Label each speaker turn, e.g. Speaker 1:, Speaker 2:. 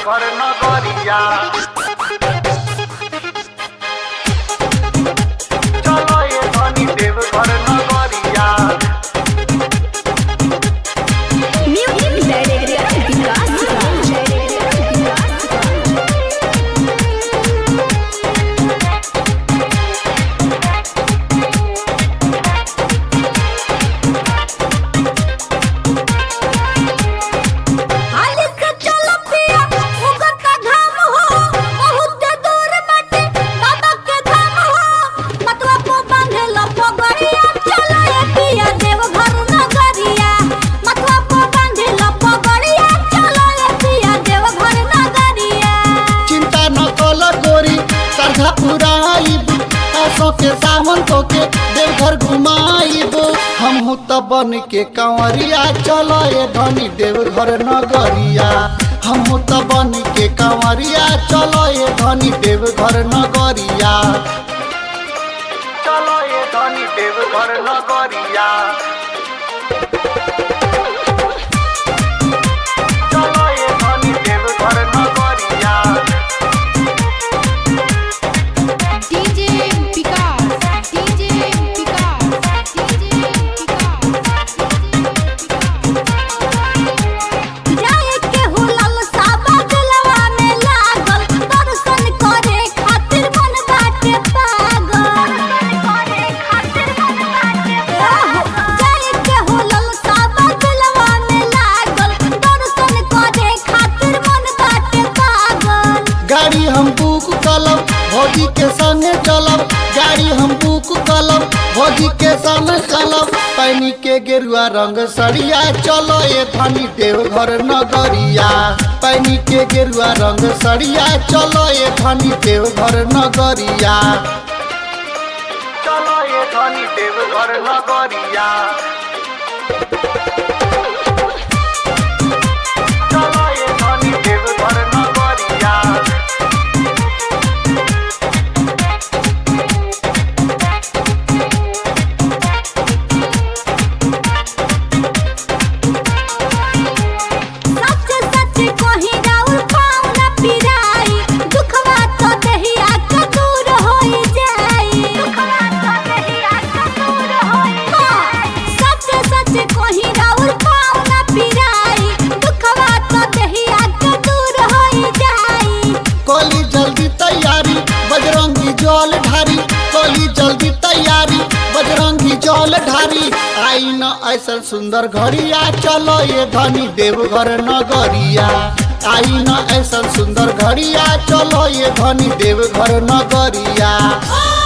Speaker 1: देवघर नगरिया चलो ये धनी देवघर नगरिया
Speaker 2: म्यूजिक डायरेक्टर विकास
Speaker 3: के सावन को के देवघर घुमाइब हम हो त बन के कंवरिया चलो ये धनी देवघर नगरिया हम हो त बन के कंवरिया चलो ये धनी देवघर नगरिया
Speaker 1: चलो ये धनी देवघर नगरिया चलो ये धनी देवघर नगरिया
Speaker 3: गाड़ी हम बुक कलब भौजी के संगे चलब गाड़ी हम बुक कलब भौजी के संगे चलब पैनी के गेरुआ रंग सड़िया चलो ये धनी देवघर नगरिया पैनी के गेरुआ रंग सड़िया चलो ये धनी देवघर नगरिया
Speaker 1: चलो ये धनी देवघर नगरिया चलो ये धनी देवघर नगरिया
Speaker 3: जल ढारी कोली जल्दी तैयारी बजरंगी जल ढारी आई न ऐसा सुंदर घड़िया चलो ये धनी देवघर नगरिया आई न ऐसा सुंदर घड़िया चलो ये धनी देवघर नगरिया।